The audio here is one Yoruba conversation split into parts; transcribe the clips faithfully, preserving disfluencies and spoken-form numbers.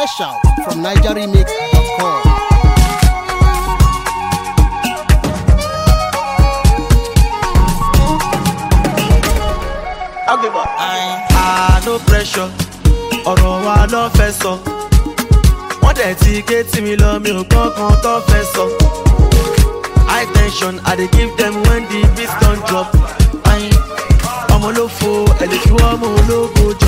Fresh out from niger remix dot com. Ah, no pressure, ọ̀rọ̀ wa ló fẹ́ sọ. Wọ́n dẹ̀ ti gé tí mi lọ, mi ò gbọ́ kan tó fẹ́ sọ. High tension, I dey give them when the beat don drop. Ọmọ ló fo, ẹ̀ lè fi wọ́n mú ológo jọ.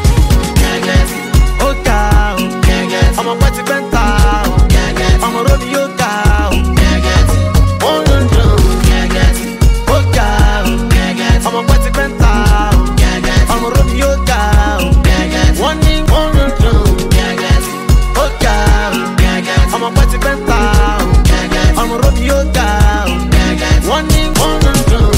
Ó ga o, ọmọ pẹ́ ti pẹ́ ń ta o, ọmọ rómi yóò ga o. Wọ́n ń dùn, ó ga o, ọmọ pẹ́ ti pẹ́ ń ta o. ọmọ rómi yóò ga o. wọ́n ní wọ́n ń dùn ó ga o. ọmọ pẹ́ ti pẹ́ ń ta o. ọmọ rómi yóò ga o. wọ́n ní wọ́n ń dùn.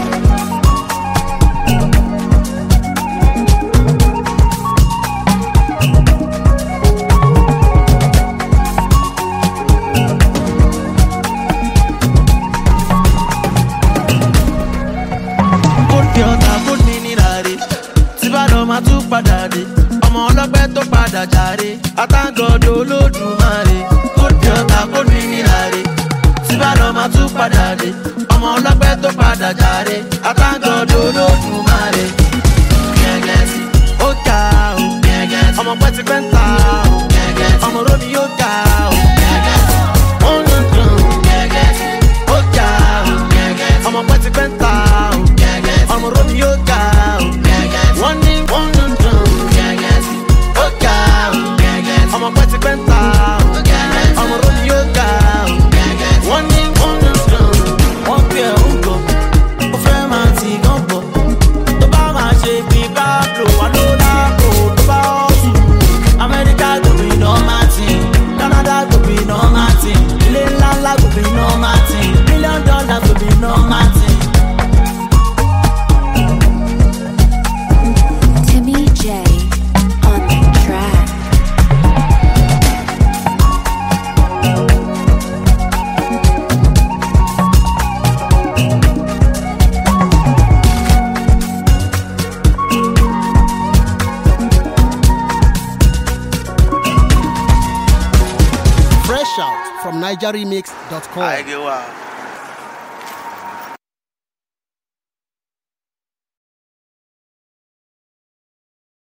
Ma tún padà dé ọmọ ọlọ́pẹ́ tó padà jàre àtàgọ́dọ̀ olódùmarè kó di ọ̀tá kó ní níláre síbàdàn ma tún padà dé ọmọ ọlọ́pẹ́ tó padà jàre àtàgọ́dọ̀ olódùmarè ó ga o ọmọ pẹ́ ti pẹ́ ń ta o ọmọ rómi yóò ga o ó ń dùn ó ga o ọmọ pẹ́ ti pẹ́ ń ta o ọmọ rómi yóò ga o wọ́n ní wọ́n ń dùn ó ga o ọmọ pẹ́ ti pẹ́ ń ta o ọmọ rómi yóò ga o wọ́n ní wọ́n ń dùn. wọ́n pè é ń gọ̀ ó fẹ́ máa ti gán bọ̀ tó bá máa ṣe bí pablo wà ló láàbò tó bá ọ̀sùn amẹ́ríkà gòbí náà máa tì canada gòbí náà máa tì ilé ńlá ńlá gòbí náà máa tì mílíọ̀nù dọ́là gòbí náà máa tì. Fresh out from niger remix dot com.